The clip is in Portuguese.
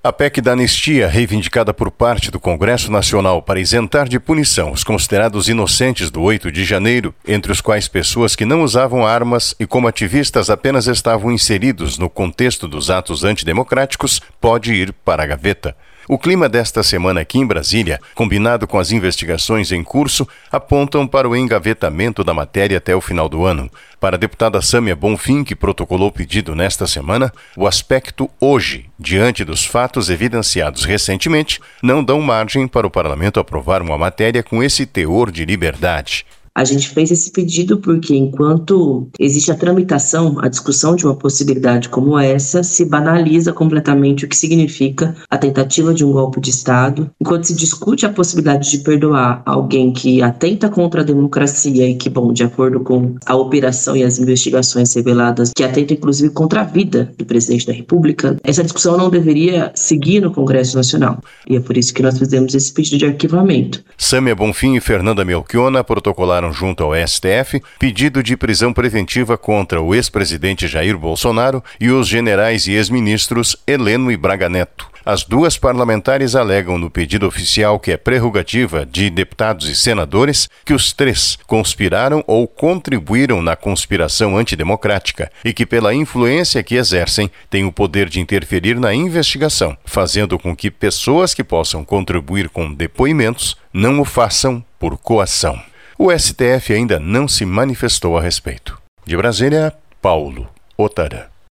A PEC da anistia, reivindicada por parte do Congresso Nacional para isentar de punição os considerados inocentes do 8 de janeiro, entre os quais pessoas que não usavam armas e como ativistas apenas estavam inseridos no contexto dos atos antidemocráticos, pode ir para a gaveta. O clima desta semana aqui em Brasília, combinado com as investigações em curso, apontam para o engavetamento da matéria até o final do ano. Para a deputada Sâmia Bonfim, que protocolou o pedido nesta semana, o aspecto hoje, diante dos fatos evidenciados recentemente, não dão margem para o parlamento aprovar uma matéria com esse teor de liberdade. A gente fez esse pedido porque, enquanto existe a tramitação, a discussão de uma possibilidade como essa, se banaliza completamente o que significa a tentativa de um golpe de Estado. Enquanto se discute a possibilidade de perdoar alguém que atenta contra a democracia e que, de acordo com a operação e as investigações reveladas, que atenta inclusive contra a vida do presidente da República, essa discussão não deveria seguir no Congresso Nacional. E é por isso que nós fizemos esse pedido de arquivamento. Sâmia Bonfim e Fernanda Melchiona protocolaram junto ao STF pedido de prisão preventiva contra o ex-presidente Jair Bolsonaro e os generais e ex-ministros Heleno e Braga Neto. As duas parlamentares alegam no pedido oficial, que é prerrogativa de deputados e senadores, que os três conspiraram ou contribuíram na conspiração antidemocrática e que, pela influência que exercem, têm o poder de interferir na investigação, fazendo com que pessoas que possam contribuir com depoimentos não o façam por coação. O STF ainda não se manifestou a respeito. De Brasília, Paulo Otara.